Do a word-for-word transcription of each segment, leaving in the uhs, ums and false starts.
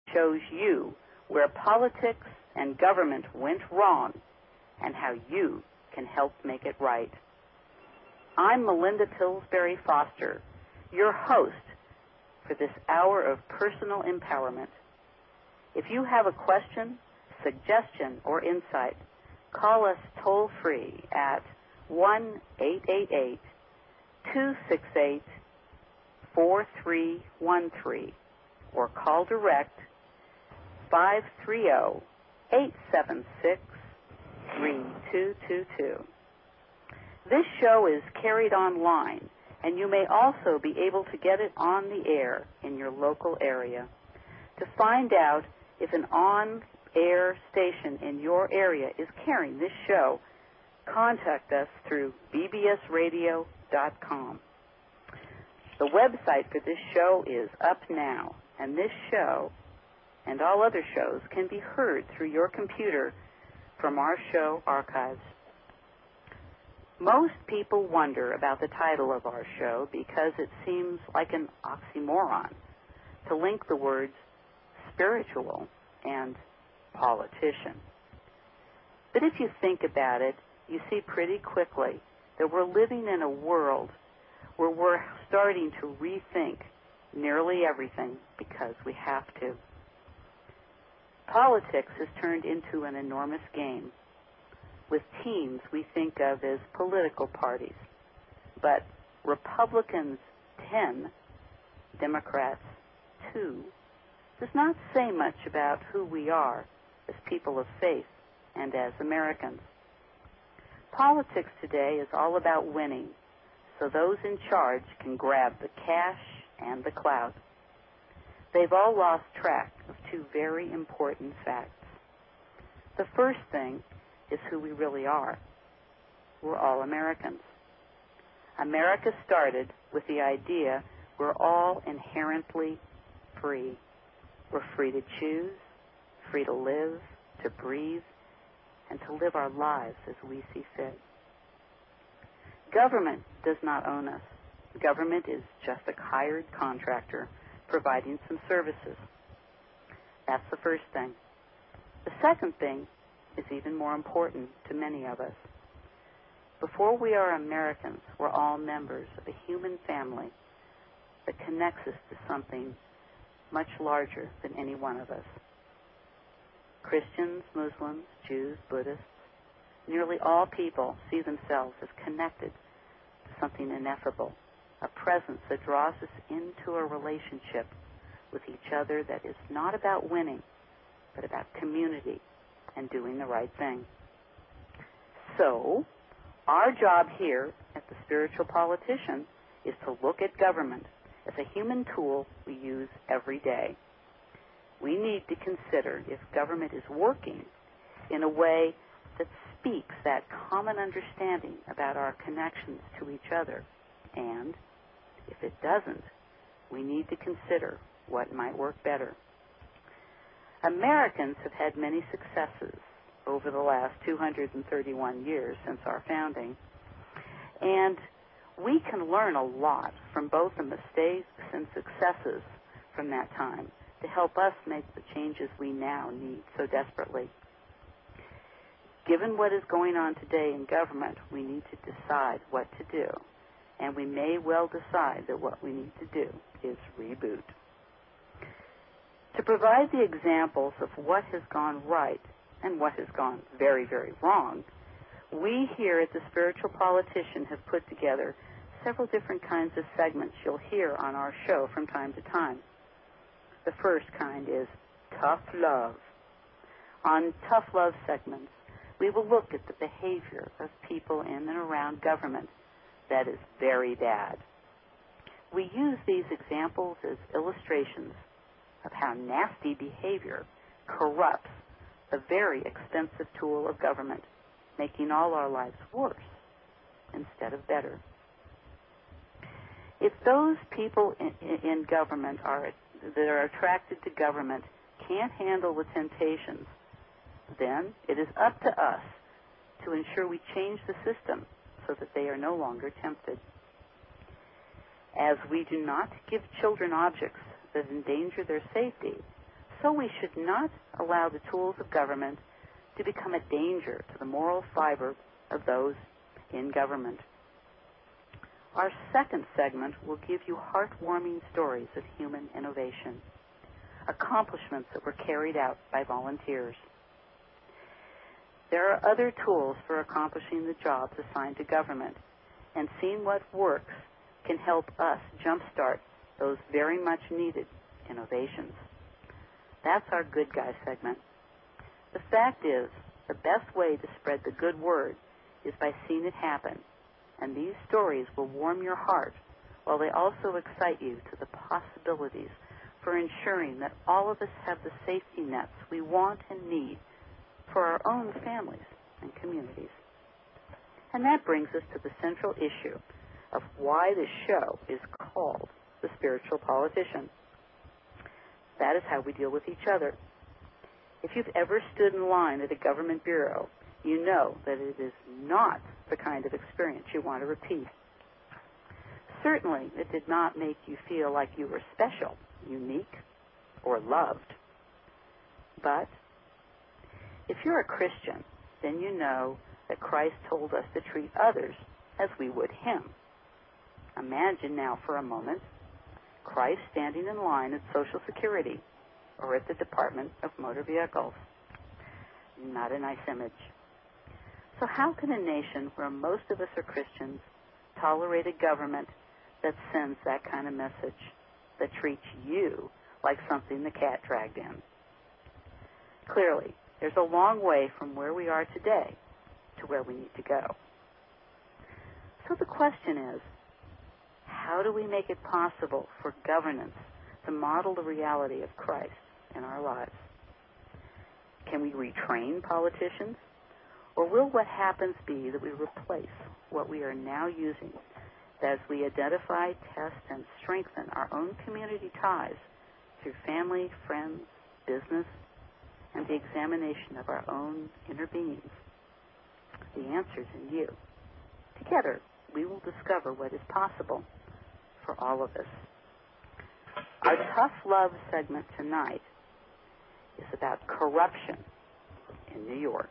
shows you where politics and government went wrong and how you can help make it right. I'm Melinda Pillsbury Foster, your host for this hour of personal empowerment. If you have a question, suggestion, or insight, call us toll-free at one eight eight eight, two six eight, four three one three or call direct five three zero, eight seven six, three two two two. This show is carried online, and you may also be able to get it on the air in your local area. To find out if an on-air station in your area is carrying this show, contact us through b b s radio dot com. The website for this show is up now, and this show and all other shows can be heard through your computer from our show archives. Most people wonder about the title of our show because it seems like an oxymoron to link the words spiritual and politician. But if you think about it, you see pretty quickly that we're living in a world where we're starting to rethink nearly everything because we have to. Politics has turned into an enormous game with teams we think of as political parties. But Republicans ten, Democrats two, does not say much about who we are as people of faith and as Americans. Politics today is all about winning, so those in charge can grab the cash and the clout. They've all lost track of two very important facts. The first thing is who we really are. We're all Americans. America started with the idea we're all inherently free. We're free to choose, free to live, to breathe, and to live our lives as we see fit. Government does not own us. Government is just a hired contractor providing some services. That's the first thing. The second thing is even more important to many of us. Before we are Americans, we're all members of a human family that connects us to something much larger than any one of us. Christians, Muslims, Jews, Buddhists, nearly all people see themselves as connected to something ineffable, a presence that draws us into a relationship with each other that is not about winning, but about community and doing the right thing. So, our job here at the Spiritual Politician is to look at government as a human tool we use every day. We need to consider if government is working in a way that speaks that common understanding about our connections to each other. And if it doesn't, we need to consider what might work better. Americans have had many successes over the last two hundred thirty-one years since our founding, and we can learn a lot from both the mistakes and successes from that time to help us make the changes we now need so desperately. Given what is going on today in government, we need to decide what to do, and we may well decide that what we need to do is reboot. To provide the examples of what has gone right and what has gone very, very wrong, we here at the Spiritual Politician have put together several different kinds of segments you'll hear on our show from time to time. The first kind is Tough Love. On Tough Love segments, we will look at the behavior of people in and around government that is very bad. We use these examples as illustrations of how nasty behavior corrupts a very expensive tool of government, making all our lives worse instead of better. If those people in, in government are, that are attracted to government can't handle the temptations, then it is up to us to ensure we change the system so that they are no longer tempted. As we do not give children objects that endanger their safety, so we should not allow the tools of government to become a danger to the moral fiber of those in government. Our second segment will give you heartwarming stories of human innovation, accomplishments that were carried out by volunteers. There are other tools for accomplishing the jobs assigned to government, and seeing what works can help us jumpstart those very much needed innovations. That's our Good Guy segment. The fact is, the best way to spread the good word is by seeing it happen, and these stories will warm your heart while they also excite you to the possibilities for ensuring that all of us have the safety nets we want and need for our own families and communities. And that brings us to the central issue of why this show is called The Spiritual Politician. That is how we deal with each other. If you've ever stood in line at a government bureau, you know that it is not the kind of experience you want to repeat. Certainly, it did not make you feel like you were special, unique, or loved. But if you're a Christian, then you know that Christ told us to treat others as we would him. Imagine now for a moment Christ standing in line at Social Security or at the Department of Motor Vehicles. Not a nice image. So how can a nation where most of us are Christians tolerate a government that sends that kind of message, that treats you like something the cat dragged in? Clearly, there's a long way from where we are today to where we need to go. So the question is, how do we make it possible for governance to model the reality of Christ in our lives? Can we retrain politicians? Or will what happens be that we replace what we are now using as we identify, test, and strengthen our own community ties through family, friends, business, and the examination of our own inner beings? The answer's in you. Together, we will discover what is possible for all of us. Our Tough Love segment tonight is about corruption in New York.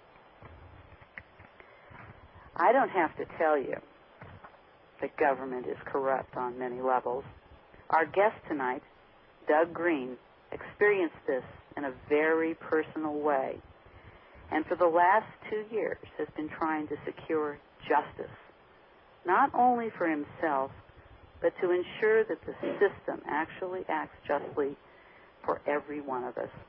I don't have to tell you that government is corrupt on many levels. Our guest tonight, Doug Green, experienced this in a very personal way, and for the last two years has been trying to secure justice, not only for himself, but to ensure that the system actually acts justly for every one of us.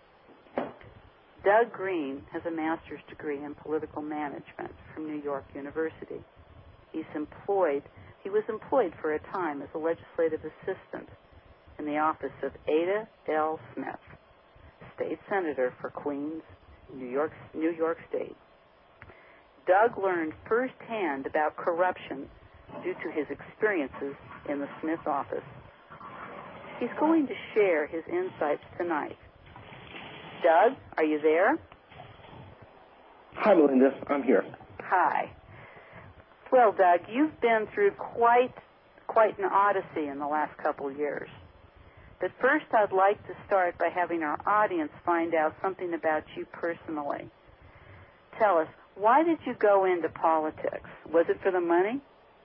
Doug Green has a master's degree in political management from New York University. He's employed, he was employed for a time as a legislative assistant in the office of Ada L. Smith, state senator for Queens, New York, New York State. Doug learned firsthand about corruption due to his experiences in the Smith office. He's going to share his insights tonight. Doug, are you there? Hi, Melinda. I'm here. Hi. Well, Doug, you've been through quite quite an odyssey in the last couple of years. But first, I'd like to start by having our audience find out something about you personally. Tell us, why did you go into politics? Was it for the money?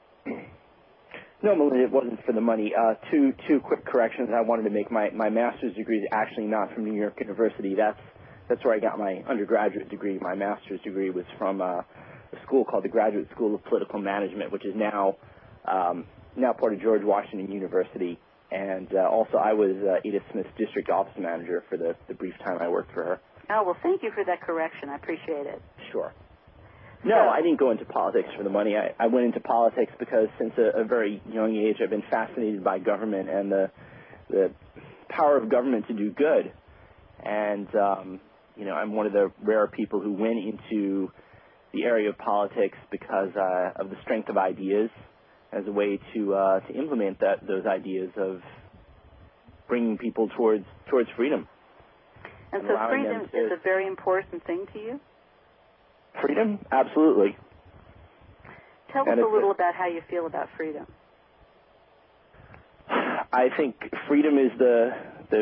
No, Melinda, it wasn't for the money. Uh, two two quick corrections I wanted to make. My, my master's degree is actually not from New York University. That's that's where I got my undergraduate degree. My master's degree was from uh, a school called the Graduate School of Political Management, which is now um, now part of George Washington University. And uh, also, I was uh, Ada Smith's district office manager for the, the brief time I worked for her. Oh, well, thank you for that correction. I appreciate it. Sure. No, I didn't go into politics for the money. I, I went into politics because since a, a very young age, I've been fascinated by government and the the power of government to do good. And, um, you know, I'm one of the rare people who went into the area of politics because uh, of the strength of ideas as a way to uh, to implement that those ideas of bringing people towards towards freedom. And, and so freedom is a very important thing to you? Freedom? Absolutely. Tell us a little about how you feel about freedom. I think freedom is the the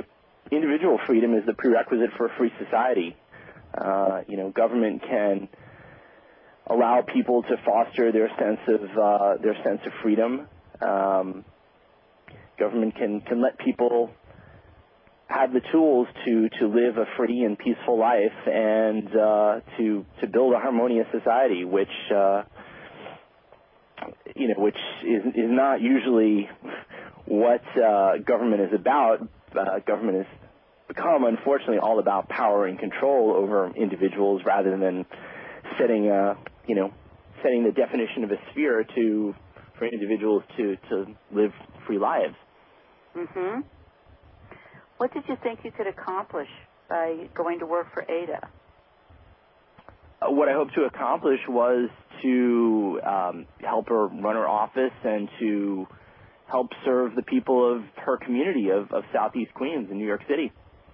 individual freedom is the prerequisite for a free society. Uh, you know, government can allow people to foster their sense of uh, their sense of freedom. Um, government can, can let people have the tools to, to live a free and peaceful life and uh, to to build a harmonious society, which uh, you know, which is is not usually what uh, government is about. Uh, government has become, unfortunately, all about power and control over individuals rather than setting a you know setting the definition of a sphere to for individuals to, to live free lives. Mm-hmm. What did you think you could accomplish by going to work for Ada? Uh, what I hoped to accomplish was to um, help her run her office and to help serve the people of her community of, of Southeast Queens in New York City.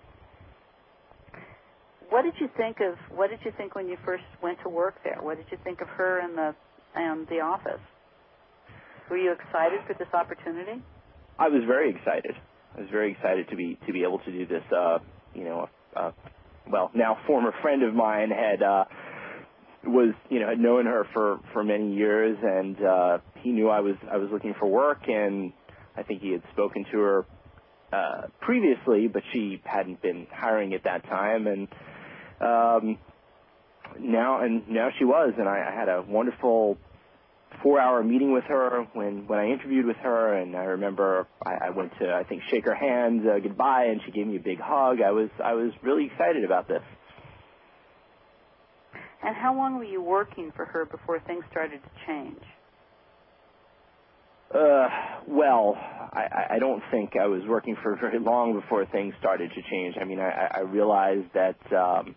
What did you think of? What did you think when you first went to work there? What did you think of her and the and the office? Were you excited for this opportunity? I was very excited. I was very excited to be to be able to do this. Uh, you know, uh, well, now former friend of mine had uh, was you know had known her for, for many years, and uh, he knew I was I was looking for work, and I think he had spoken to her uh, previously, but she hadn't been hiring at that time, and um, now and now she was, and I, I had a wonderful four-hour meeting with her when, when I interviewed with her, and I remember I, I went to, I think, shake her hand uh, goodbye, and she gave me a big hug. I was I was really excited about this. And how long were you working for her before things started to change? Uh, well, I, I don't think I was working for very long before things started to change. I mean, I, I realized that, um,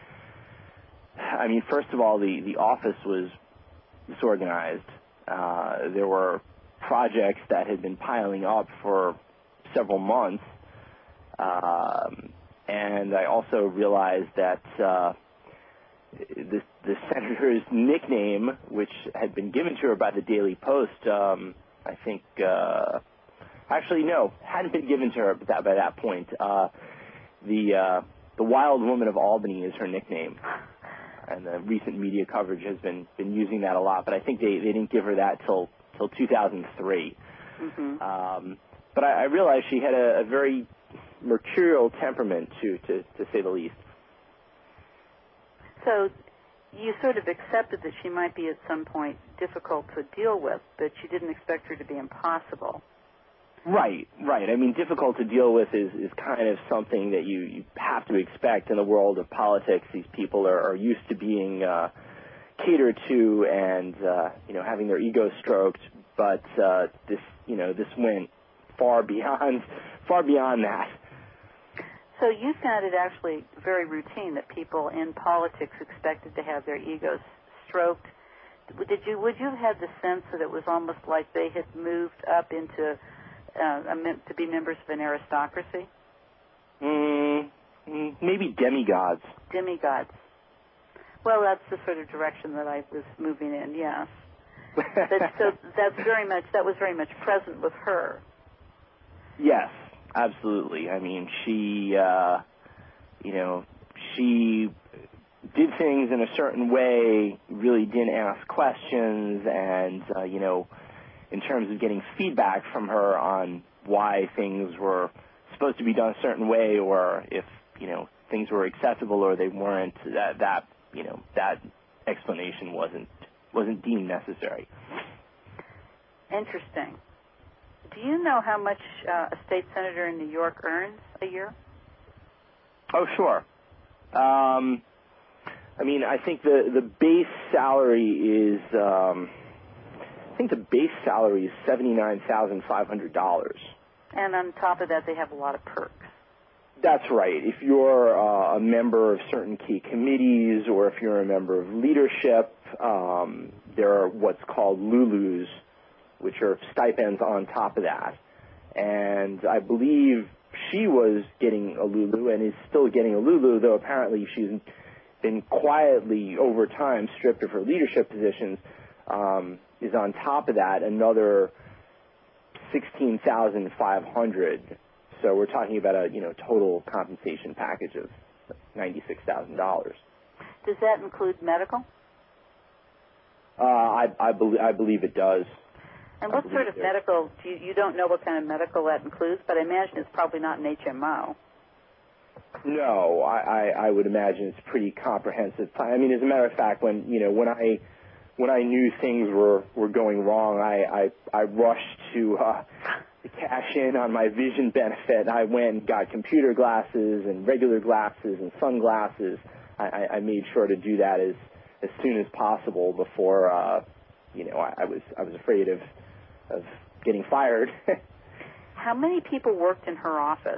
I mean, first of all, the, the office was disorganized. Uh, there were projects that had been piling up for several months. Um, and I also realized that uh, the, the senator's nickname, which had been given to her by the Daily Post, um, I think, uh, actually, no, hadn't been given to her by that, by that point. Uh, the, uh, the Wild Woman of Albany is her nickname. And the recent media coverage has been, been using that a lot, but I think they, they didn't give her that till till two thousand three. Mm-hmm. Um, but I, I realized she had a, a very mercurial temperament, to, to, to say the least. So you sort of accepted that she might be at some point difficult to deal with, but you didn't expect her to be impossible. Right, right. I mean, difficult to deal with is, is kind of something that you, you have to expect in the world of politics. These people are, are used to being uh, catered to and, uh, you know, having their ego stroked. But uh, this, you know, this went far beyond, far beyond that. So you found it actually very routine that people in politics expected to have their egos stroked. Did you? Would you have had the sense that it was almost like they had moved up into Uh, to be members of an aristocracy? Mm, maybe demigods. Demigods. Well, that's the sort of direction that I was moving in, yes. But, so that's very much, that was very much present with her. Yes, absolutely. I mean, she, uh, you know, she did things in a certain way, really didn't ask questions, and, uh, you know, in terms of getting feedback from her on why things were supposed to be done a certain way, or if, you know, things were acceptable or they weren't, that, that you know, that explanation wasn't wasn't deemed necessary. Interesting. Do you know how much uh, a state senator in New York earns a year? Oh, sure. Um, I mean, I think the, the base salary is... Um, I think the base salary is seventy-nine thousand five hundred dollars. And on top of that, they have a lot of perks. That's right. If you're uh, a member of certain key committees or if you're a member of leadership, um, there are what's called Lulus, which are stipends on top of that. And I believe she was getting a Lulu and is still getting a Lulu, though apparently she's been quietly over time stripped of her leadership positions. Um, is on top of that another sixteen thousand five hundred dollars. So we're talking about a, you know, total compensation package of ninety-six thousand dollars. Does that include medical? Uh, I, I, be- I believe it does. And what sort of medical, do you, you don't know what kind of medical that includes, but I imagine it's probably not an H M O. No, I, I, I would imagine it's pretty comprehensive. I mean, as a matter of fact, when, you know, when I, when I knew things were, were going wrong, I, I, I rushed to, uh, to cash in on my vision benefit. I went and got computer glasses and regular glasses and sunglasses. I, I, I made sure to do that as, as soon as possible before, uh, you know, I, I was, I was afraid of, of getting fired. How many people worked in her office?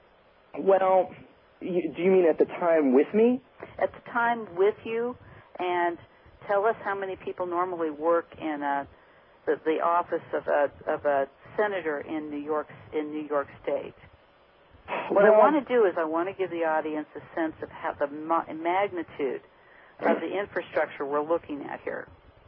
Well, you, do you mean at the time with me? At the time with you, and tell us how many people normally work in a, the, the office of a of a senator in New York in New York State. What well, I want to do is I want to give the audience a sense of how the ma- magnitude of the infrastructure we're looking at here.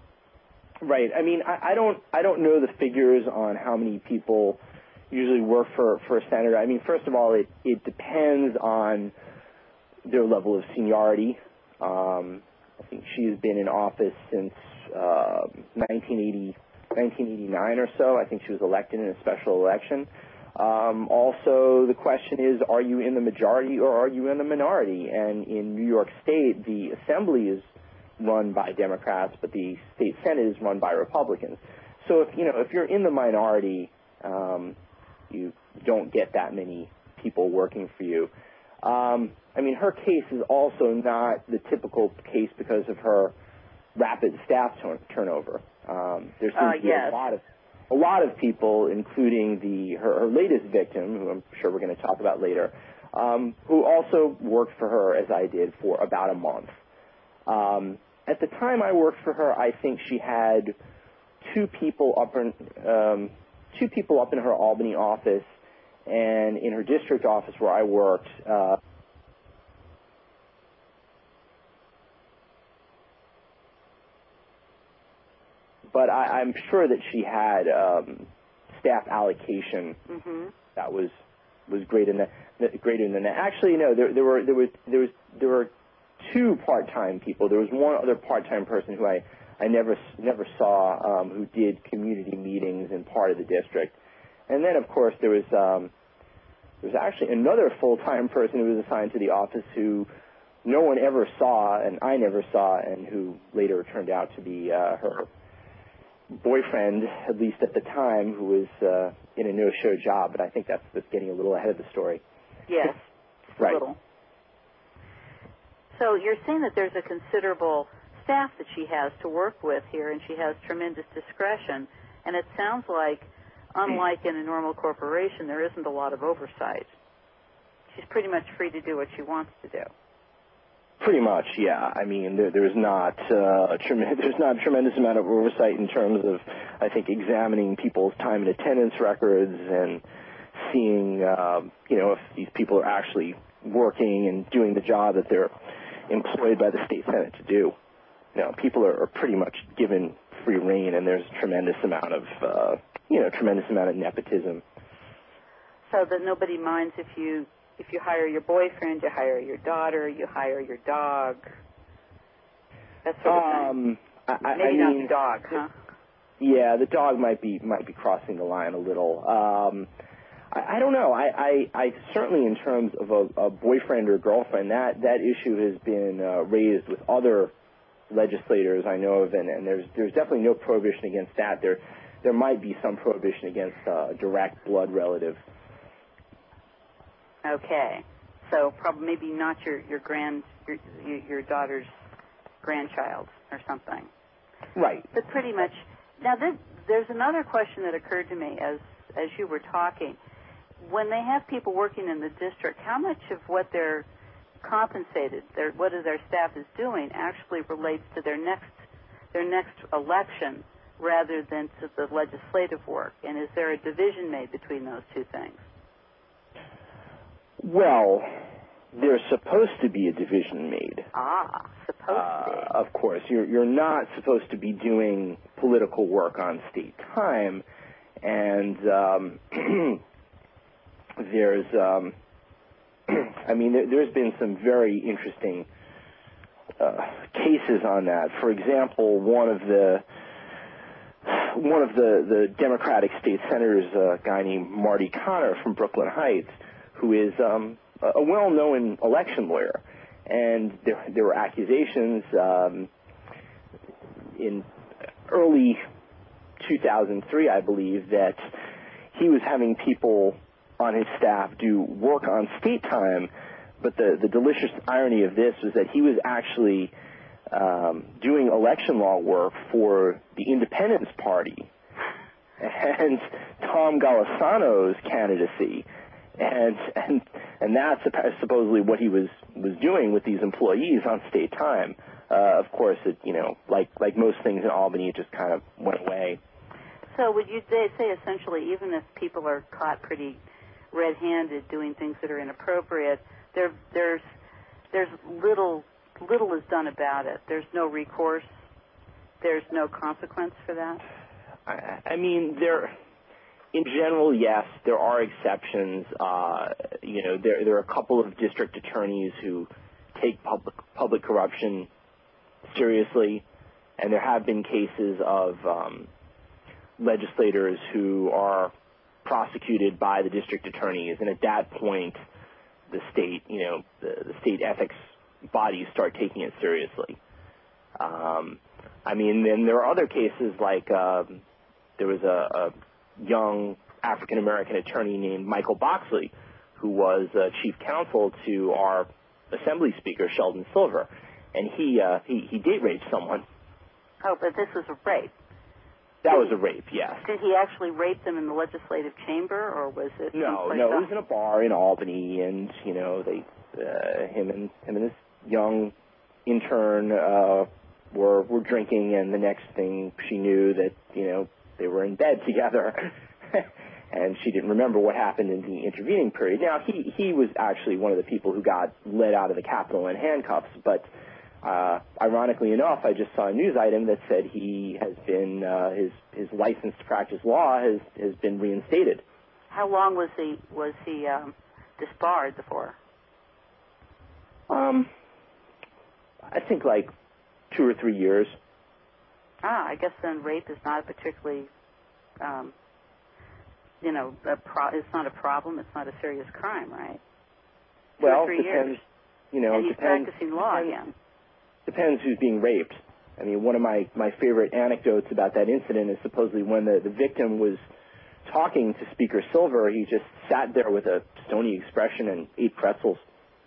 Right. I mean, I, I don't I don't know the figures on how many people usually work for, for a senator. I mean, first of all, it, it depends on their level of seniority. Um, I think she's been in office since uh, nineteen eighty, nineteen eighty-nine or so. I think she was elected in a special election. Um, also, the question is, are you in the majority or are you in the minority? And in New York State, the assembly is run by Democrats, but the state Senate is run by Republicans. So if you know if you're in the minority, um, you don't get that many people working for you. Um, I mean, her case is also not the typical case because of her rapid staff turn- turnover. Um, there seems Uh, to be yes. a lot of a lot of people, including the her, her latest victim, who I'm sure we're going to talk about later, um, who also worked for her, as I did, for about a month. Um, at the time I worked for her, I think she had two people up in um, two people up in her Albany office, and in her district office where I worked. Uh, but I, I'm sure that she had um, staff allocation Mm-hmm. that was was greater than greater than that. Actually, no, there, there were there was there was there were two part-time people. There was one other part-time person who I, I never never saw um, who did community meetings in part of the district. And then, of course, there was um, there was actually another full-time person who was assigned to the office who no one ever saw, and I never saw, and who later turned out to be uh, her boyfriend, at least at the time, who was uh, in a no-show job. But I think that's, that's getting a little ahead of the story. Yes, just right. a little. So you're saying that there's a considerable staff that she has to work with here, and she has tremendous discretion. And it sounds like, unlike in a normal corporation, there isn't a lot of oversight. She's pretty much free to do what she wants to do. Pretty much, yeah. I mean, there, there's not uh, a trem- there's not a tremendous amount of oversight in terms of, I think, examining people's time and attendance records and seeing, uh, you know, if these people are actually working and doing the job that they're employed by the state Senate to do. You know, people are, are pretty much given free rein, and there's a tremendous amount of, uh, you know, tremendous amount of nepotism. So that nobody minds if you if you hire your boyfriend, you hire your daughter, you hire your dog, that sort of um, thing. I, I, Maybe I not mean, the dog, huh? Yeah, the dog might be might be crossing the line a little. Um, I, I don't know. I, I, I certainly, in terms of a, a boyfriend or girlfriend, that that issue has been uh, raised with other legislators I know of, and, and there's there's definitely no prohibition against that. There there might be some prohibition against uh, a direct blood relative. Okay, so probably maybe not your your grand your your daughter's grandchild or something. Right. But pretty much. Now this, there's another question that occurred to me as as you were talking. When they have people working in the district, how much of what they're compensated, their, what their staff is doing, actually relates to their next their next election rather than to the legislative work? And is there a division made between those two things? Well, there's supposed to be a division made. Ah, supposed uh, to be. Of course, you're you're not supposed to be doing political work on state time, and um, there's, um, I mean, there, there's been some very interesting uh, cases on that. For example, one of the one of the, the Democratic state senators, a guy named Marty Connor from Brooklyn Heights, who is um, a well-known election lawyer, and there, there were accusations um, in early two thousand three, I believe, that he was having people on his staff do work on state time, but the, the delicious irony of this was that he was actually um, doing election law work for the Independence Party and Tom Golisano's candidacy, and and and that's supposedly what he was was doing with these employees on state time. Uh, of course, it you know like like most things in Albany, it just kind of went away. So would you say, say essentially, even if people are caught pretty red-handed doing things that are inappropriate, there there's there's little little is done about it. There's no recourse. There's no consequence for that. I, I mean, there in general, yes, there are exceptions. Uh, you know, there there are a couple of district attorneys who take public public corruption seriously, and there have been cases of um, legislators who are prosecuted by the district attorneys, and at that point, the state, you know, the, the state ethics bodies start taking it seriously. Um, I mean, then there are other cases like um, there was a, a young African-American attorney named Michael Boxley, who was uh, chief counsel to our Assembly Speaker, Sheldon Silver, and he uh, he, he date raped someone. Oh, but this was a rape. That was a rape, yes. Did he actually rape them in the legislative chamber, or was it? No, no, it was in a bar in Albany, and you know, they, uh, him and him and this young intern uh, were were drinking, and the next thing she knew that you know they were in bed together, and she didn't remember what happened in the intervening period. Now he he was actually one of the people who got led out of the Capitol in handcuffs, but. Uh, ironically enough, I just saw a news item that said he has been, uh, his, his license to practice law has, has been reinstated. How long was he, was he, um, disbarred for? Um, I think like two or three years. Ah, I guess then rape is not a particularly, um, you know, a pro- it's not a problem, it's not a serious crime, right? Two well, or three depends, years. you know, and he's depends, practicing law depends, again. Depends who's being raped. I mean, one of my, my favorite anecdotes about that incident is supposedly when the, the victim was talking to Speaker Silver, he just sat there with a stony expression and ate pretzels.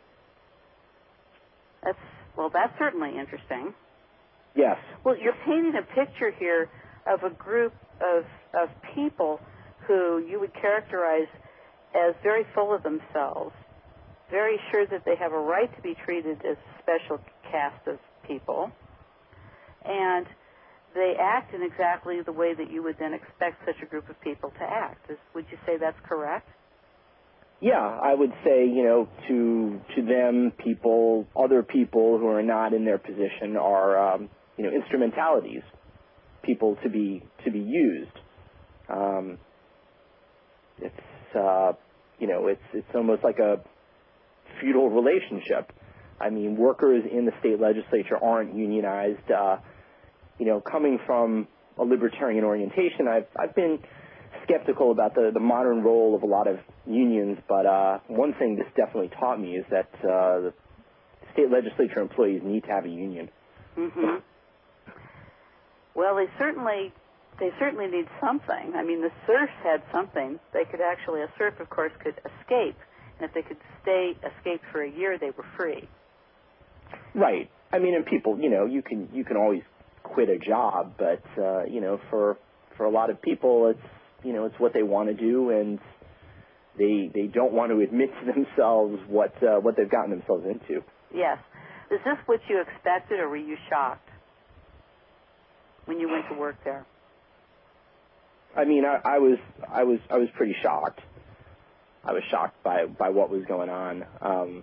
That's, well, that's certainly interesting. Yes. Well, you're painting a picture here of a group of, of people who you would characterize as very full of themselves, very sure that they have a right to be treated as a special caste of people, and they act in exactly the way that you would then expect such a group of people to act. Is, would you say that's correct? Yeah, I would say, you know, to to them, people, other people who are not in their position are, um, you know, instrumentalities, people to be to be used. Um, it's, uh, you know, it's it's almost like a feudal relationship. I mean, workers in the state legislature aren't unionized. Uh, you know, coming from a libertarian orientation, I've I've been skeptical about the, the modern role of a lot of unions, but uh, one thing this definitely taught me is that uh, the state legislature employees need to have a union. Mm-hmm. Well, they certainly they certainly need something. I mean, the serfs had something. They could actually, a serf, of course, could escape. And if they could stay, escape for a year, they were free. Right. I mean, and people, you know, you can you can always quit a job, but uh, you know, for for a lot of people, it's you know, it's what they want to do, and they they don't want to admit to themselves what uh, what they've gotten themselves into. Yes. Is this what you expected, or were you shocked when you went to work there? I mean, I, I was I was I was pretty shocked. I was shocked by, by what was going on. Um,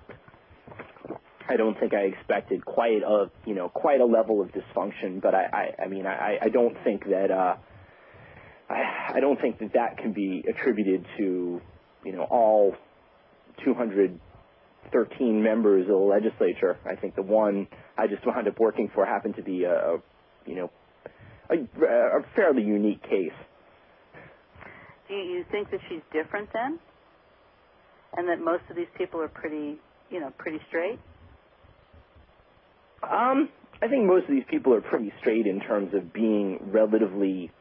I don't think I expected quite a you know quite a level of dysfunction, but I, I, I mean I, I don't think that uh, I, I don't think that that can be attributed to you know, all two hundred thirteen members of the legislature. I think the one I just wound up working for happened to be a, a you know, a, a fairly unique case. Do you think that she's different then? And that most of these people are pretty, you know, pretty straight? Um, I think most of these people are pretty straight in terms of being relatively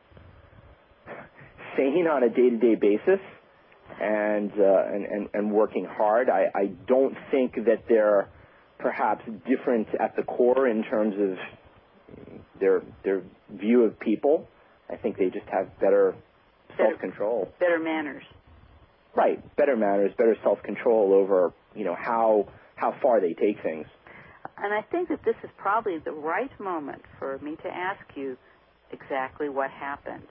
sane on a day-to-day basis and, uh, and, and, and working hard. I, I don't think that they're perhaps different at the core in terms of their their view of people. I think they just have better, better self-control. Better manners. Right, better manners, better self-control over, you know, how how far they take things. And I think that this is probably the right moment for me to ask you exactly what happened.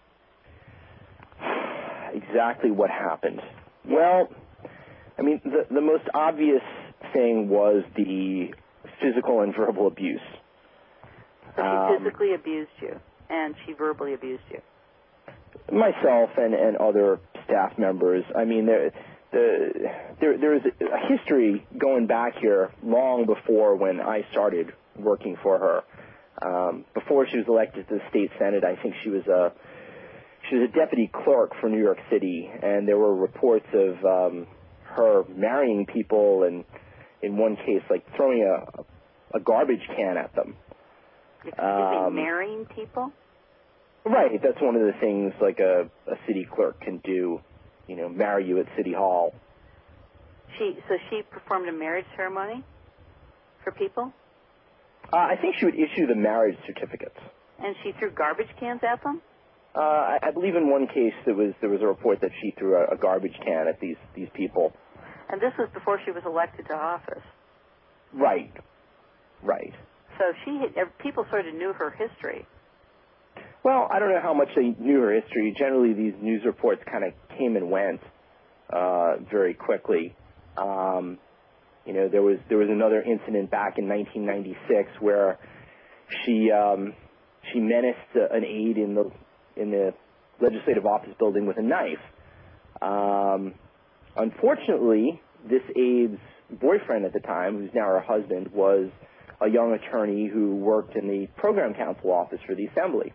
Exactly what happened. Well, I mean, the the most obvious thing was the physical and verbal abuse. So she um, physically abused you, and she verbally abused you. Myself and, and other staff members. I mean, there, the, there there is a history going back here long before when I started working for her. Um, before she was elected to the state senate, I think she was a she was a deputy clerk for New York City, and there were reports of um, her marrying people, and in one case, like throwing a a garbage can at them. Excuse um, me, marrying people? Right, that's one of the things like a, a city clerk can do, you know, marry you at City Hall. She so she performed a marriage ceremony for people? Uh, I think she would issue the marriage certificates. And she threw garbage cans at them? Uh, I, I believe in one case there was there was a report that she threw a, a garbage can at these, these people. And this was before she was elected to office? Right, right. So she had, people sort of knew her history. Well, I don't know how much they knew her history. Generally, these news reports kind of came and went uh, very quickly. Um, you know, there was there was another incident back in nineteen ninety-six where she um, she menaced an aide in the in the legislative office building with a knife. Um, unfortunately, this aide's boyfriend at the time, who's now her husband, was a young attorney who worked in the program council office for the assembly.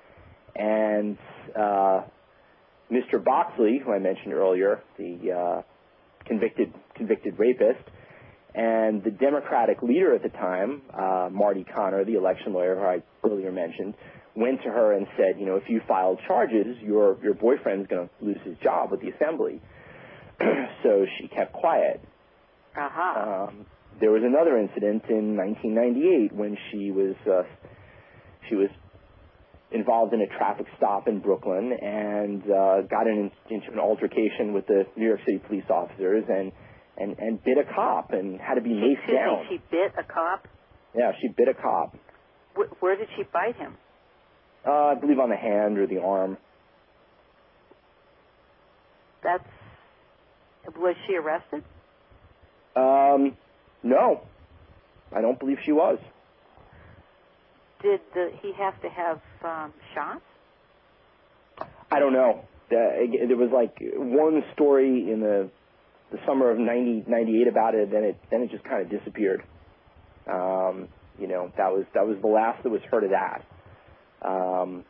And uh, Mister Boxley, who I mentioned earlier, the uh, convicted convicted rapist, and the Democratic leader at the time, uh, Marty Connor, the election lawyer who I earlier mentioned, went to her and said, you know, if you file charges, your your boyfriend's going to lose his job with the assembly. So she kept quiet. Uh-huh. Um, there was another incident in nineteen ninety-eight when she was uh, she was involved in a traffic stop in Brooklyn and uh, got in, into an altercation with the New York City police officers and, and, and bit a cop and had to be She, maced down. She bit a cop? Yeah, she bit a cop. Wh- where did she bite him? Uh, I believe on the hand or the arm. That's... Was she arrested? Um, no. I don't believe she was. Did the, he have to have um, shots? I don't know. Uh, there was like one story in the the summer of ninety, ninety-eight about it, then it then it just kind of disappeared. Um, you know, that was that was the last that was heard of that. Um,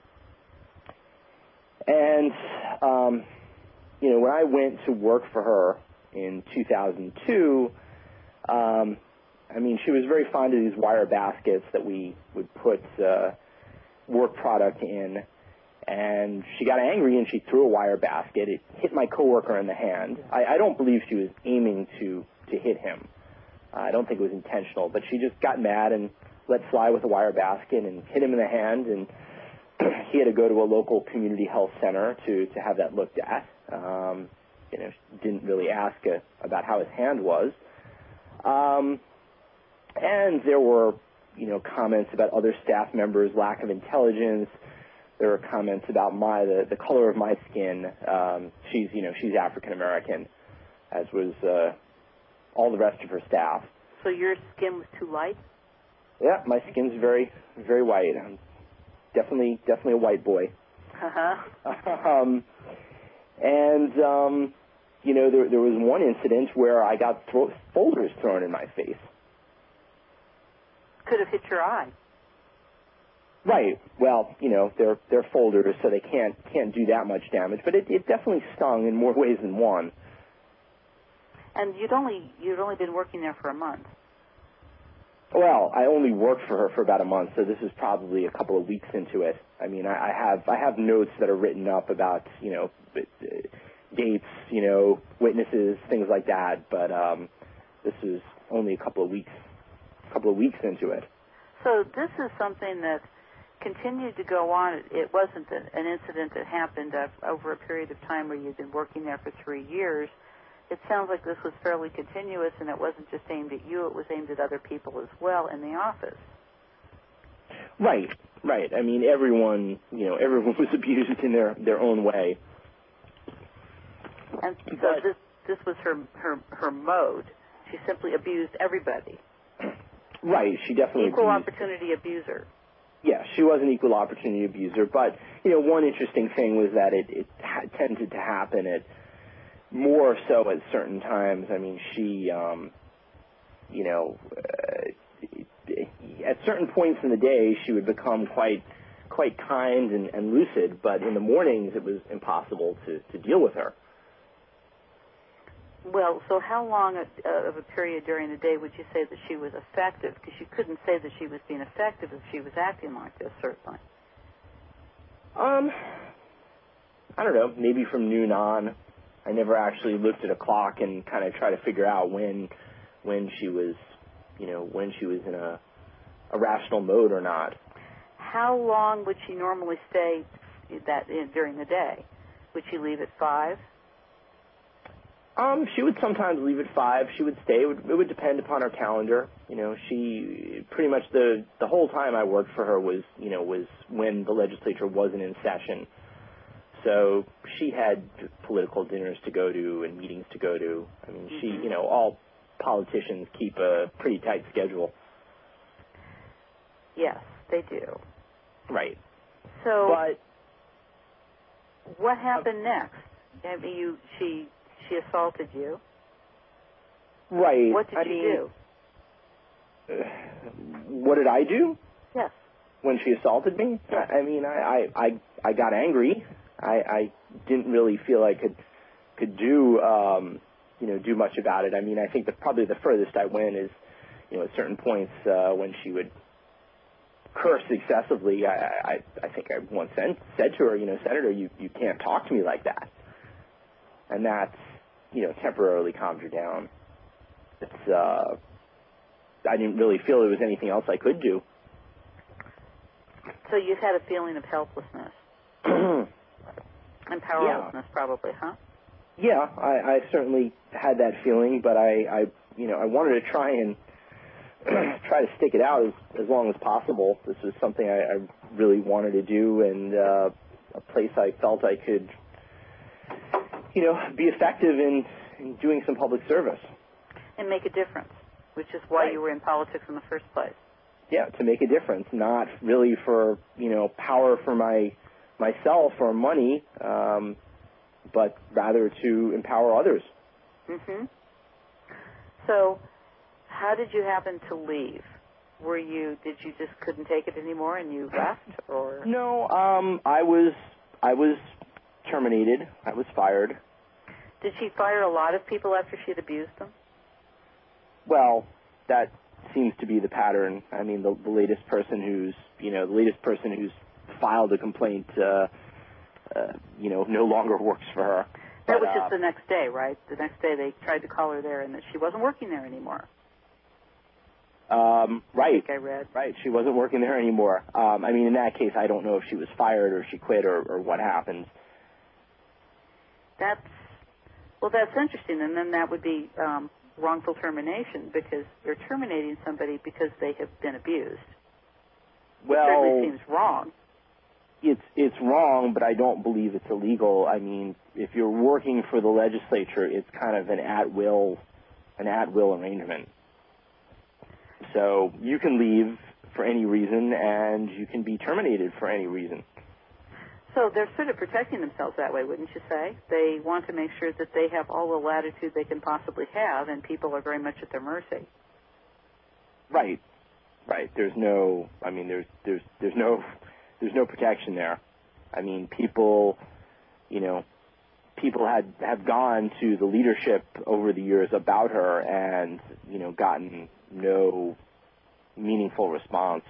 and um, you know, when I went to work for her in two thousand two. Um, I mean, she was very fond of these wire baskets that we would put uh, work product in, and she got angry and she threw a wire basket. It hit my coworker in the hand. I, I don't believe she was aiming to, to hit him. I don't think it was intentional, but she just got mad and let fly with a wire basket and hit him in the hand, and he had to go to a local community health center to, to have that looked at. Um, you know, didn't really ask uh, about how his hand was. Um, And there were, you know, comments about other staff members' lack of intelligence. There were comments about my the, the color of my skin. Um, she's, you know, she's African American, as was uh, all the rest of her staff. So your skin was too light? Yeah, my skin's very, very white. I'm definitely, definitely a white boy. Uh-huh. um, and um, you know, there, there was one incident where I got thro- folders thrown in my face. Could have hit your eye. Right. Well, you know, they're they're folders, so they can't can't do that much damage. But it, it definitely stung in more ways than one. And you'd only you'd only been working there for a month. Well, I only worked for her for about a month, so this is probably a couple of weeks into it. I mean, I, I have I have notes that are written up about, you know, dates, you know, witnesses, things like that. But um, this is only a couple of weeks, a couple of weeks into it. So this is something that continued to go on. It wasn't an incident that happened over a period of time where you'd been working there for three years. It sounds like this was fairly continuous, and it wasn't just aimed at you. It was aimed at other people as well in the office. Right, right. I mean, everyone, you know, everyone was abused in their, their own way. And so this this was her, her, her mode. She simply abused everybody. Right, she definitely Equal abused. opportunity abuser. Yeah, she was an equal opportunity abuser, but, you know, one interesting thing was that it, it ha- tended to happen at more so at certain times. I mean, she, um, you know, uh, at certain points in the day, she would become quite quite kind and, and lucid, but in the mornings it was impossible to, to deal with her. Well, so how long a, uh, of a period during the day would you say that she was effective? Because you couldn't say that she was being effective if she was acting like this, certainly. Um, I don't know, maybe from noon on. I never actually looked at a clock and kind of tried to figure out when when she was, you know, when she was in a, a rational mode or not. How long would she normally stay that in, during the day? Would she leave at five? Um, she would sometimes leave at five. She would stay. It would, it would depend upon her calendar. You know, she pretty much the the whole time I worked for her was, you know, was when the legislature wasn't in session. So she had political dinners to go to and meetings to go to. I mean, she, you know, all politicians keep a pretty tight schedule. Yes, they do. Right. So, but what happened next? I mean, you she she assaulted you. Right. What did I you mean, do? Uh, what did I do? Yes. When she assaulted me? Yes. I, I mean, I, I, I, I got angry. I, I didn't really feel I could could do um, you know do much about it. I mean, I think that probably the furthest I went is, you know, at certain points uh, when she would curse excessively. I, I, I think I once said, said to her, you know, Senator, you, you can't talk to me like that. And that's, you know, temporarily calmed her down. It's uh, I didn't really feel there was anything else I could do. So you've had a feeling of helplessness. And powerlessness, yeah. Probably, huh? Yeah, I, I certainly had that feeling, but I, I, you know, I wanted to try and try to stick it out as, as long as possible. This was something I, I really wanted to do, and uh, a place I felt I could, you know, be effective in, in doing some public service. And make a difference, which is why right. you were in politics in the first place. Yeah, to make a difference, not really for, you know, power for my myself or money, um, but rather to empower others. Mm-hmm. So, how did you happen to leave? Were you, did you just couldn't take it anymore and you left, or? No, um, I was, I was terminated. I was fired. Did she fire a lot of people after she'd abused them? Well, that seems to be the pattern. I mean, the, the latest person who's, you know, the latest person who's filed a complaint, uh, uh, you know, no longer works for her. That but, was uh, just the next day, right? The next day they tried to call her there and that she wasn't working there anymore. Um, right. I think I read. Right. She wasn't working there anymore. Um, I mean, in that case, I don't know if she was fired or she quit or, or what happened. That's, well, that's interesting. And then that would be um, wrongful termination because you're terminating somebody because they have been abused. Well, it certainly seems wrong. It's it's wrong, but I don't believe it's illegal. I mean, if you're working for the legislature, it's kind of an at will, an at will arrangement. So you can leave for any reason, and you can be terminated for any reason. So they're sort of protecting themselves that way, wouldn't you say? They want to make sure that they have all the latitude they can possibly have, and people are very much at their mercy. Right, right. There's no, I mean, there's there's there's no there's no protection there. I mean, people, you know, people had have gone to the leadership over the years about her, and you know, gotten no meaningful response.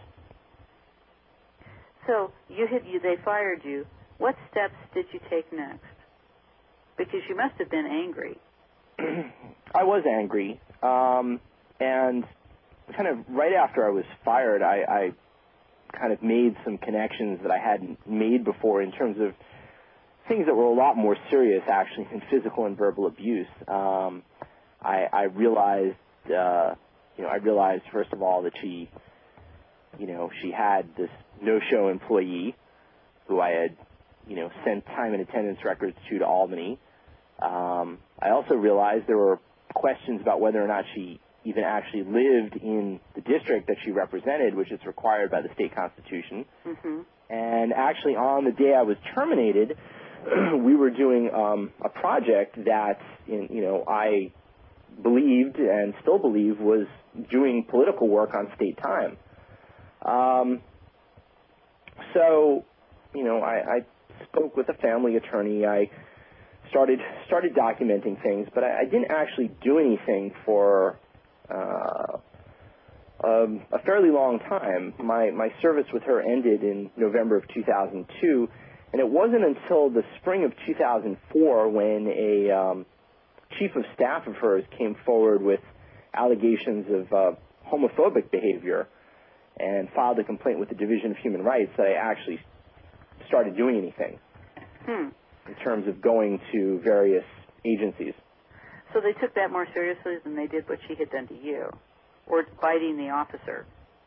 So you hit you. They fired you. What steps did you take next? Because you must have been angry. I was angry, um, and kind of right after I was fired, I, I kind of made some connections that I hadn't made before in terms of things that were a lot more serious, actually, than physical and verbal abuse. Um, I, I realized, uh, you know, I realized first of all that she, you know, she had this no-show employee who I had, you know, sent time and attendance records to to Albany. Um, I also realized there were questions about whether or not she even actually lived in the district that she represented, which is required by the state constitution. Mm-hmm. And actually, on the day I was terminated, we were doing um, a project that, in, you know, I believed and still believe was doing political work on state time. Um, so, you know, I, I spoke with a family attorney. I started started documenting things, but I, I didn't actually do anything for uh, um, a fairly long time. My my service with her ended in November of two thousand two, and it wasn't until the spring of two thousand four when a um, chief of staff of hers came forward with allegations of uh, homophobic behavior and filed a complaint with the Division of Human Rights that I actually started doing anything hmm. in terms of going to various agencies. So they took that more seriously than they did what she had done to you, or biting the officer.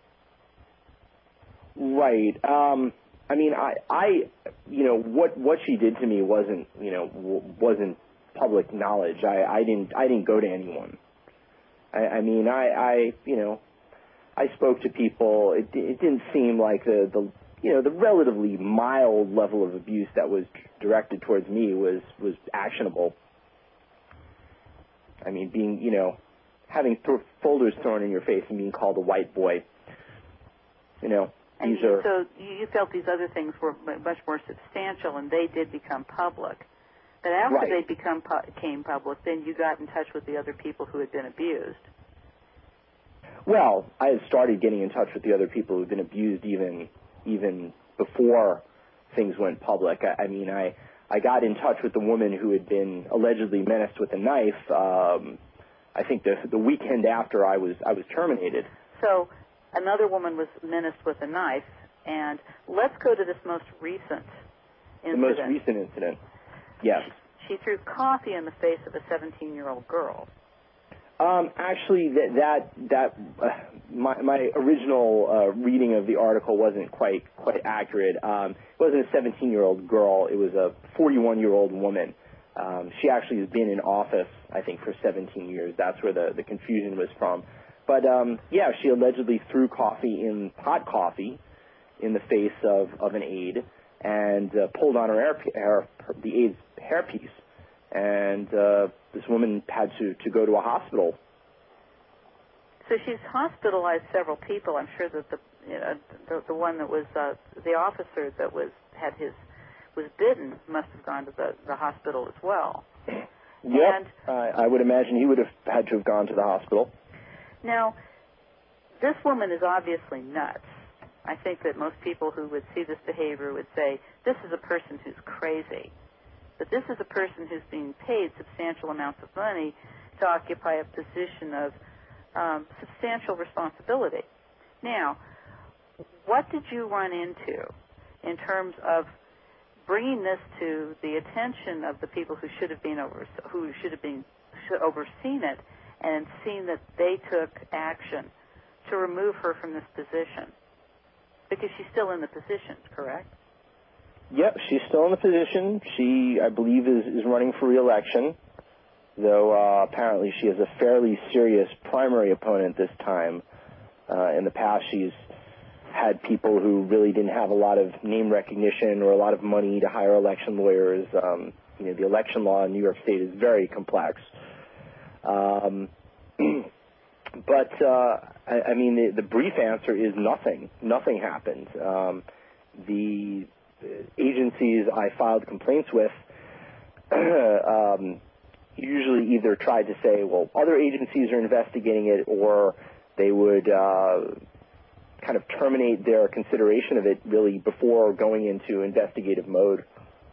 Right. Um, I mean, I, I, you know, what what she did to me wasn't, you know, w- wasn't public knowledge. I, I didn't I didn't go to anyone. I, I mean, I, I, you know, I spoke to people. It, it didn't seem like the, the, you know, the relatively mild level of abuse that was directed towards me was, was actionable. I mean, being, you know, having th- folders thrown in your face and being called a white boy, you know, and these you, are... So you felt these other things were much more substantial, and they did become public. But after right. they become pu- became public, then you got in touch with the other people who had been abused. Well, I had started getting in touch with the other people who had been abused even even before things went public. I, I mean, I, I got in touch with the woman who had been allegedly menaced with a knife. Um, I think the the weekend after I was I was terminated. So another woman was menaced with a knife, and let's go to this most recent incident. The most recent incident, yes. She, she threw coffee in the face of a seventeen-year-old girl. Um, actually, that that that uh, my my original uh, reading of the article wasn't quite quite accurate. Um, it wasn't a seventeen-year-old girl; it was a forty-one-year-old woman. Um, she actually has been in office, I think, for seventeen years. That's where the the confusion was from. But um, yeah, she allegedly threw coffee in hot coffee in the face of, of an aide and uh, pulled on her, hair, her, her the aide's hairpiece. And uh, this woman had to, to go to a hospital. So she's hospitalized several people. I'm sure that the you know, the, the one that was uh, the officer that was had his was bitten must have gone to the, the hospital as well. Yep. And uh, I would imagine he would have had to have gone to the hospital. Now, this woman is obviously nuts. I think that most people who would see this behavior would say, this is a person who's crazy. But this is a person who's being paid substantial amounts of money to occupy a position of um, substantial responsibility. Now, what did you run into in terms of bringing this to the attention of the people who should have been over, who should have been should overseen it, and seen that they took action to remove her from this position? Because she's still in the position, correct? Yep, she's still in the position. She, I believe, is, is running for re-election, though uh, apparently she has a fairly serious primary opponent this time. Uh, in the past, she's had people who really didn't have a lot of name recognition or a lot of money to hire election lawyers. Um, you know, the election law in New York State is very complex. Um, but, uh, I, I mean, the, the brief answer is nothing. Nothing happened. Um, the agencies I filed complaints with um, usually either tried to say, well, other agencies are investigating it, or they would uh, kind of terminate their consideration of it really before going into investigative mode.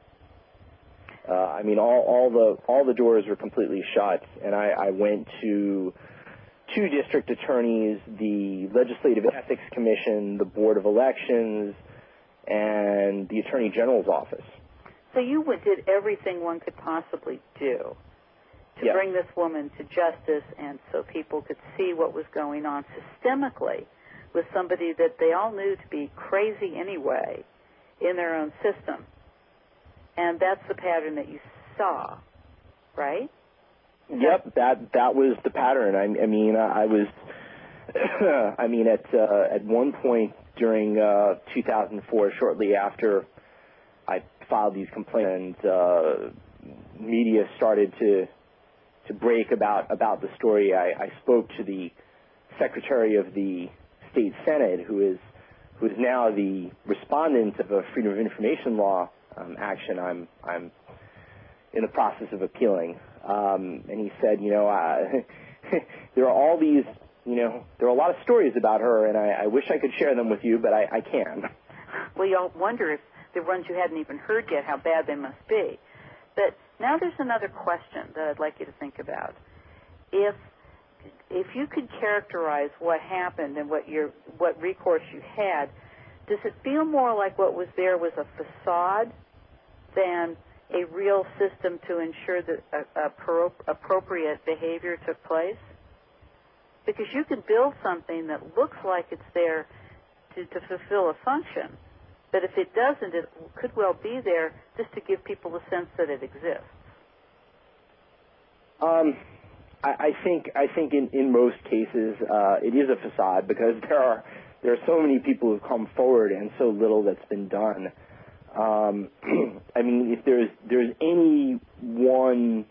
Uh, I mean, all, all the all the doors were completely shut, and I, I went to two district attorneys, the Legislative Ethics Commission, the Board of Elections, and the Attorney General's office. So you did everything one could possibly do to yeah. bring this woman to justice, and so people could see what was going on systemically with somebody that they all knew to be crazy anyway in their own system. And that's the pattern that you saw, right? Yep, that that was the pattern. I, I mean, I was, I mean, at uh, at one point during uh, two thousand four, shortly after I filed these complaints, and uh, media started to to break about about the story. I, I spoke to the Secretary of the State Senate, who is who is now the respondent of a Freedom of Information Law um, action. I'm I'm in the process of appealing. Um, and he said, you know, uh, there are all these, you know, there are a lot of stories about her, and I, I wish I could share them with you, but I, I can't. Well, you'll wonder if the ones you hadn't even heard yet, how bad they must be. But now there's another question that I'd like you to think about. If if you could characterize what happened and what your what recourse you had, does it feel more like what was there was a facade than a real system to ensure that a, a pro, appropriate behavior took place? Because you could build something that looks like it's there to, to fulfill a function, but if it doesn't, it could well be there just to give people a sense that it exists. Um, I, I think I think in, in most cases uh, it is a facade, because there are there are so many people who've come forward and so little that's been done. Um, I mean, if there's there's any one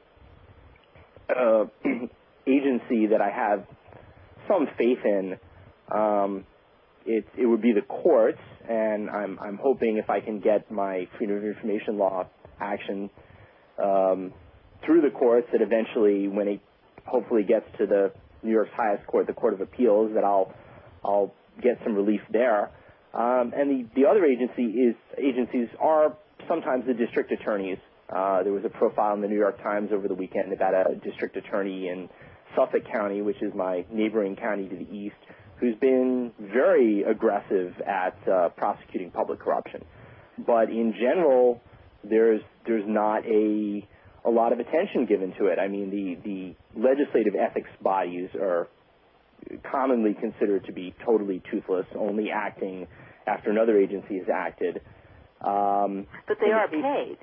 uh, agency that I have some faith in, um, it it would be the courts, and I'm I'm hoping if I can get my Freedom of Information Law action um, through the courts, that eventually, when it hopefully gets to the New York's highest court, the Court of Appeals, that I'll I'll get some relief there. Um, and the, the other agency is agencies are sometimes the district attorneys. Uh, there was a profile in the New York Times over the weekend about a district attorney in Suffolk County, which is my neighboring county to the east, who's been very aggressive at uh, prosecuting public corruption. But in general, there's there's not a a lot of attention given to it. I mean, the the legislative ethics bodies are commonly considered to be totally toothless, only acting after another agency has acted. Um, but they are paid.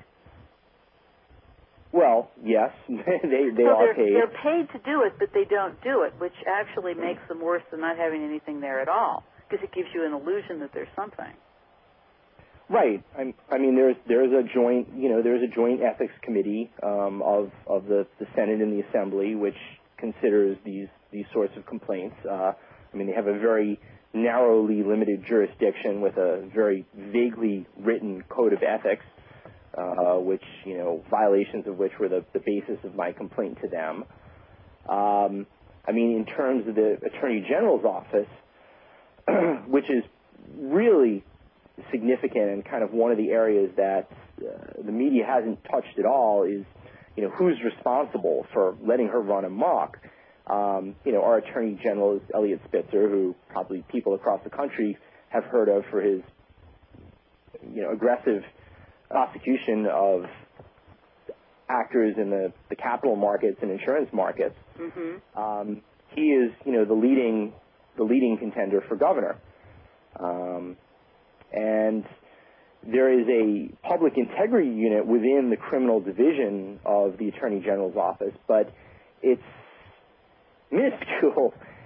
Well, yes, they they so are they're, paid. They're paid to do it, but they don't do it, which actually makes them worse than not having anything there at all, because it gives you an illusion that there's something. Right. I'm, I mean, there's there's a joint you know there's a joint ethics committee um, of of the, the Senate and the Assembly, which considers these these sorts of complaints. Uh, I mean, they have a very narrowly limited jurisdiction with a very vaguely written code of ethics, uh, which, you know, violations of which were the, the basis of my complaint to them. Um, I mean, in terms of the Attorney General's office, which is really significant and kind of one of the areas that uh, the media hasn't touched at all, is, you know, who's responsible for letting her run amok. Um, you know, our Attorney General is Eliot Spitzer, who probably people across the country have heard of for his, you know, aggressive prosecution of actors in the, the capital markets and insurance markets. Mm-hmm. Um, he is, you know, the leading the leading contender for governor. Um, and there is a public integrity unit within the criminal division of the Attorney General's office, but it's minuscule.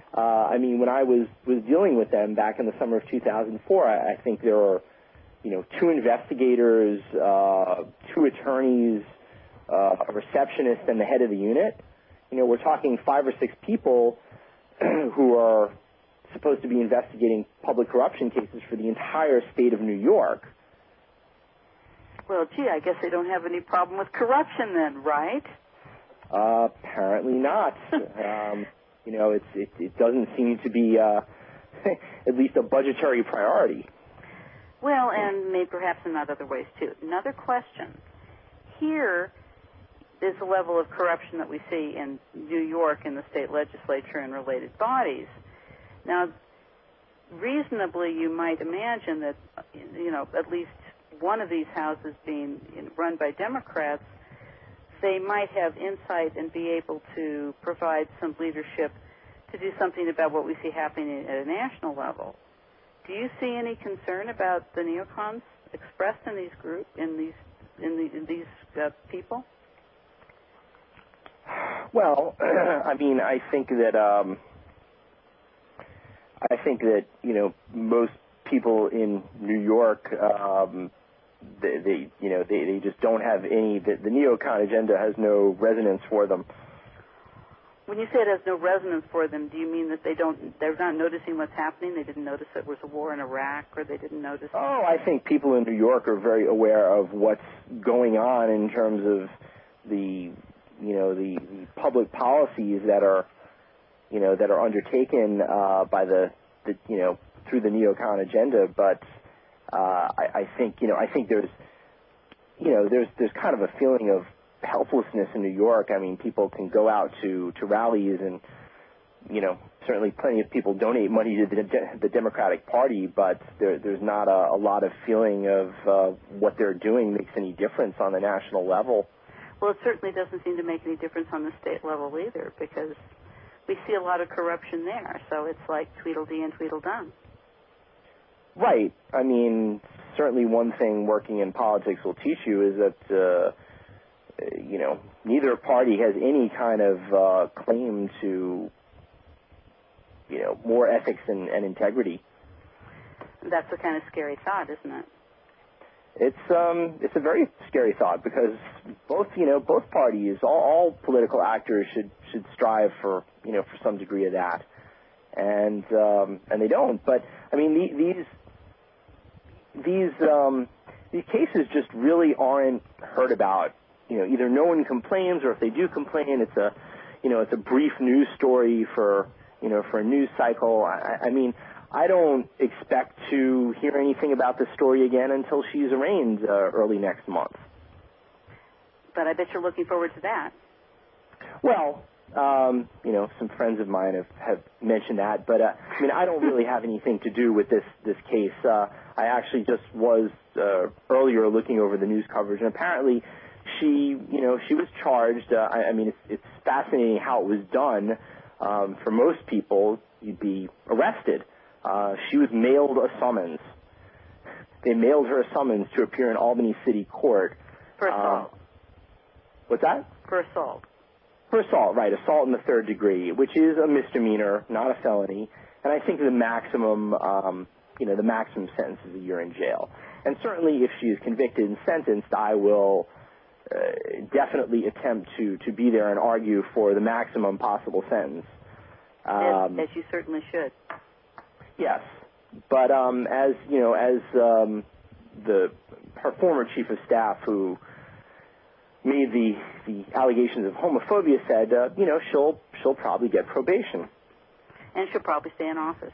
Uh, I mean, when I was, was dealing with them back in the summer of two thousand four, I, I think there were, you know, two investigators, uh, two attorneys, uh, a receptionist, and the head of the unit. You know, we're talking five or six people who are supposed to be investigating public corruption cases for the entire state of New York. Well, gee, I guess they don't have any problem with corruption then, right? Uh, apparently not. um, you know, it's, it, it doesn't seem to be uh, at least a budgetary priority. Well, and maybe perhaps in other ways, too. Another question. Here is the level of corruption that we see in New York in the state legislature and related bodies. Now, reasonably, you might imagine that, you know, at least one of these houses being run by Democrats, they might have insight and be able to provide some leadership to do something about what we see happening at a national level. Do you see any concern about the neocons expressed in these group in these in, the, in these uh, people? Well, I mean, I think that um, I think that you know most people in New York, um, they, they you know they, they just don't have any. The, the neocon agenda has no resonance for them. When you say it has no resonance for them, do you mean that they don't? They're not noticing what's happening? They didn't notice there was a war in Iraq, or they didn't notice? Oh, I think people in New York are very aware of what's going on in terms of the you know the, the public policies that are you know that are undertaken uh, by the, the you know through the neocon agenda. But uh, I, I think you know I think there's you know there's there's kind of a feeling of helplessness in New York. I mean, people can go out to, to rallies and, you know, certainly plenty of people donate money to the, the Democratic Party, but there, there's not a, a lot of feeling of uh, what they're doing makes any difference on the national level. Well, it certainly doesn't seem to make any difference on the state level either, because we see a lot of corruption there, so it's like Tweedledee and Tweedledum. Right. I mean, certainly one thing working in politics will teach you is that uh, you know, neither party has any kind of uh, claim to, you know, more ethics and, and integrity. That's a kind of scary thought, isn't it? It's um, it's a very scary thought because both, you know, both parties, all, all political actors should should strive for, you know, for some degree of that, and um, and they don't. But I mean, the, these these um, these cases just really aren't heard about. You know, either no one complains, or if they do complain, it's a, you know, it's a brief news story for, you know, for a news cycle. I, I mean, I don't expect to hear anything about this story again until she's arraigned uh, early next month. But I bet you're looking forward to that. Well, um, you know, some friends of mine have, have mentioned that, but uh, I mean, I don't really have anything to do with this this case. Uh, I actually just was uh, earlier looking over the news coverage, and apparently. She, you know, she was charged. Uh, I, I mean, it's, it's fascinating how it was done. Um, for most people, you'd be arrested. Uh, she was mailed a summons. They mailed her a summons to appear in Albany City Court. For assault. Um, what's that? For assault. For assault, right. Assault in the third degree, which is a misdemeanor, not a felony. And I think the maximum, um, you know, the maximum sentence is a year in jail. And certainly if she is convicted and sentenced, I will... Uh, definitely attempt to, to be there and argue for the maximum possible sentence. Um, as, as you certainly should. Yes, but um, as you know, as um, the her former chief of staff who made the the allegations of homophobia said, uh, you know, she'll she'll probably get probation, and she'll probably stay in office.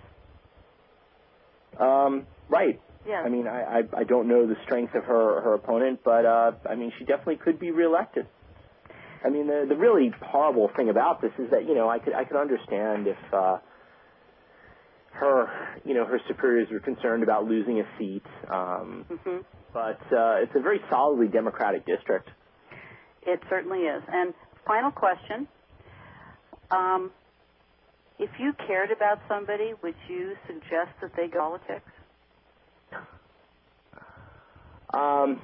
Um, right. Yeah. I mean, I, I, I don't know the strength of her, her opponent, but, uh, I mean, she definitely could be reelected. I mean, the, the really horrible thing about this is that, you know, I could, I could understand if, uh, her, you know, her superiors were concerned about losing a seat. Um, mm-hmm. But, uh, it's a very solidly Democratic district. It certainly is. And final question. Um, if you cared about somebody, would you suggest that they go politics? Um,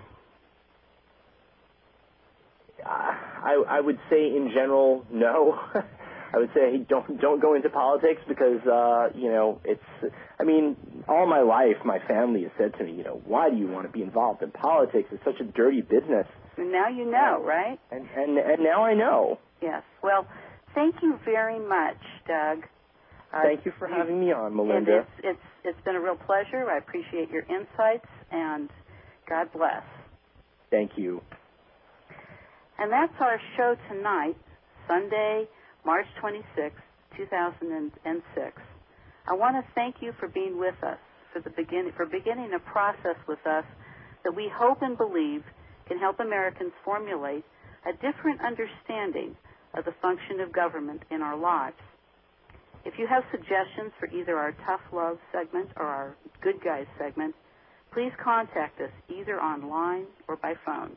I, I would say in general, no. I would say don't don't go into politics because uh, you know it's. I mean, all my life, my family has said to me, you know, why do you want to be involved in politics? It's such a dirty business. And now you know, right? And and and now I know. Yes. Well, thank you very much, Doug. Uh, thank you for you, having me on, Melinda. It's, it's it's been a real pleasure. I appreciate your insights, and God bless. Thank you. And that's our show tonight, Sunday, March twenty-sixth, two thousand six. I want to thank you for being with us, for the begin- for beginning a process with us that we hope and believe can help Americans formulate a different understanding of the function of government in our lives. If you have suggestions for either our Tough Love segment or our Good Guys segment, please contact us either online or by phone.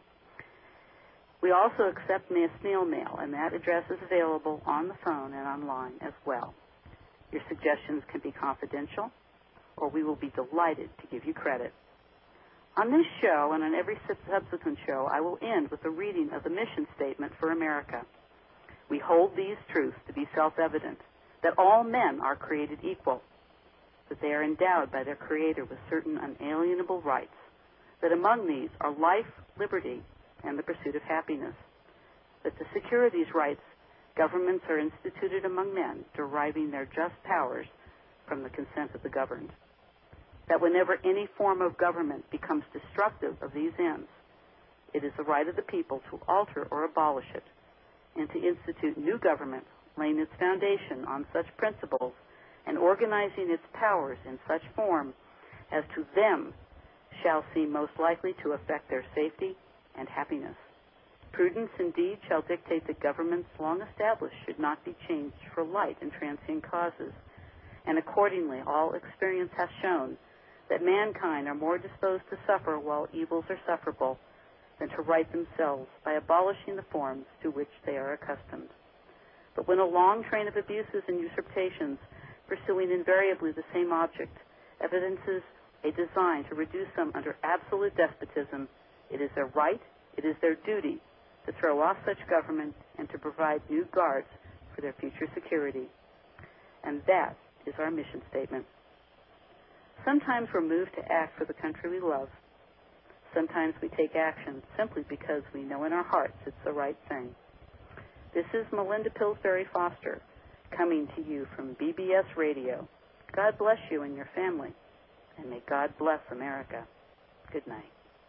We also accept snail mail, and that address is available on the phone and online as well. Your suggestions can be confidential, or we will be delighted to give you credit. On this show and on every subsequent show, I will end with a reading of the mission statement for America. We hold these truths to be self-evident, that all men are created equal, that they are endowed by their Creator with certain unalienable rights, that among these are life, liberty, and the pursuit of happiness, that to secure these rights, governments are instituted among men, deriving their just powers from the consent of the governed, that whenever any form of government becomes destructive of these ends, it is the right of the people to alter or abolish it, and to institute new government, laying its foundation on such principles and organizing its powers in such form as to them shall seem most likely to affect their safety and happiness. Prudence indeed shall dictate that governments long established should not be changed for light and transient causes, and accordingly all experience hath shown that mankind are more disposed to suffer while evils are sufferable than to right themselves by abolishing the forms to which they are accustomed. But when a long train of abuses and usurpations, pursuing invariably the same object, evidences a design to reduce them under absolute despotism, it is their right, it is their duty to throw off such government and to provide new guards for their future security. And that is our mission statement. Sometimes we're moved to act for the country we love. Sometimes we take action simply because we know in our hearts it's the right thing. This is Melinda Pillsbury Foster coming to you from B B S Radio. God bless you and your family, and may God bless America. Good night.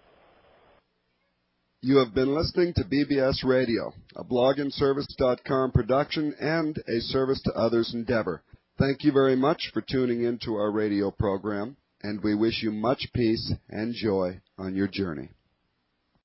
You have been listening to B B S Radio, a blog and service dot com production and a service to others endeavor. Thank you very much for tuning in to our radio program, and we wish you much peace and joy on your journey.